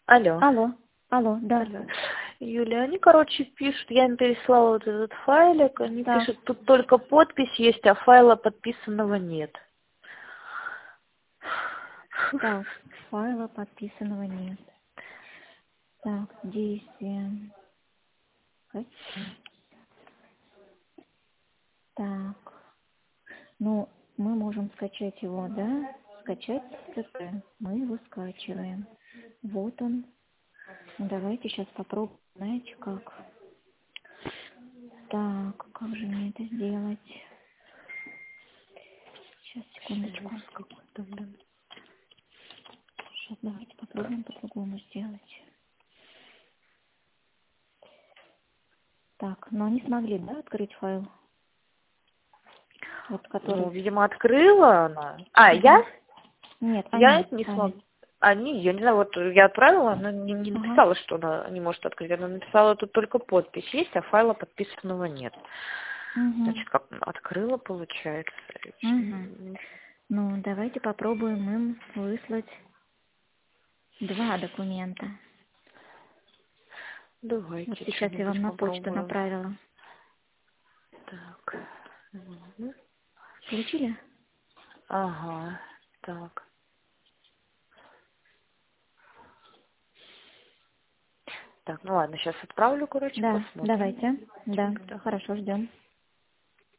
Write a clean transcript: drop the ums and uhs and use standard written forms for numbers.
Алло. Алло, да. Алло. Юля, они, короче, пишут, я им переслала вот этот файлик, они Так, пишут, тут только подпись есть, а файла подписанного нет. так, файла подписанного нет. Так, действие. Так, ну, мы можем скачать его, да? Скачать ЦП. Мы его скачиваем. Вот он. Ну, давайте сейчас попробуем, знаете, как. Так, как же мне это сделать? Сейчас, секундочку. Какой-то, блин. Сейчас давайте попробуем по-другому сделать. Так, но они смогли, да, открыть файл? Вот который... Ну, видимо, открыла она. А, я? Нет, Я они не сами. смогла. Они, я не знаю, вот я отправила, она не Ага. написала, что она не может открыть. Она написала, тут только подпись есть, а файла подписанного нет. Угу. Значит, как открыла, получается. Угу. Ну, давайте попробуем им выслать 2 документа. Давайте Вот сейчас я что-нибудь вам на почту попробую. направила. Так. Мгм. Получили? Ага. Так. Так, ну ладно, сейчас отправлю, короче, Да, посмотрим. давайте. Да, Да. хорошо, ждем.